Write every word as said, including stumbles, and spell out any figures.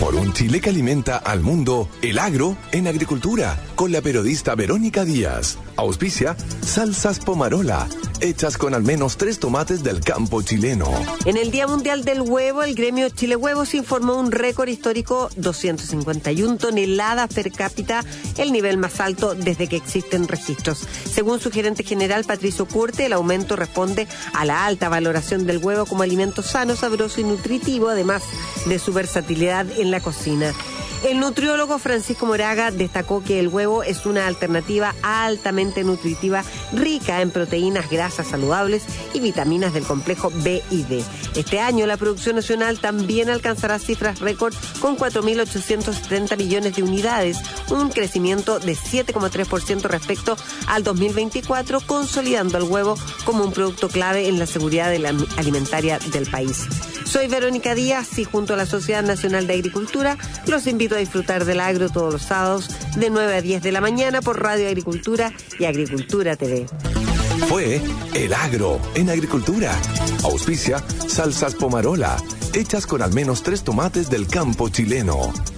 Por un Chile que alimenta al mundo, el agro en agricultura, con la periodista Verónica Díaz. Auspicia Salsas Pomarola, hechas con al menos tres tomates del campo chileno. En el Día Mundial del Huevo, el gremio Chile Huevos informó un récord histórico, doscientas cincuenta y una toneladas per cápita, el nivel más alto desde que existen registros. Según su gerente general, Patricio Curte, el aumento responde a la alta valoración del huevo como alimento sano, sabroso y nutritivo, además de su versatilidad en la cocina. El nutriólogo Francisco Moraga destacó que el huevo es una alternativa altamente nutritiva, rica en proteínas, grasas saludables y vitaminas del complejo B y D. Este año la producción nacional también alcanzará cifras récord con cuatro mil ochocientos setenta millones de unidades, un crecimiento de siete coma tres por ciento respecto al dos mil veinticuatro, consolidando al huevo como un producto clave en la seguridad de la alimentaria del país. Soy Verónica Díaz y junto a la Sociedad Nacional de Agricultura los invito a disfrutar del agro todos los sábados de nueve a diez de la mañana por Radio Agricultura y Agricultura T V. Fue El Agro en Agricultura. Auspicia Salsas Pomarola, hechas con al menos tres tomates del campo chileno.